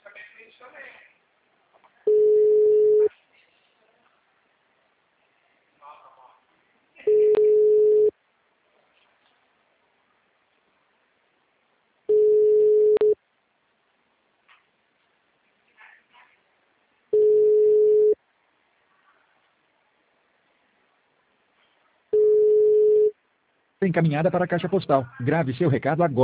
Encaminhada para a caixa postal. Grave seu recado agora.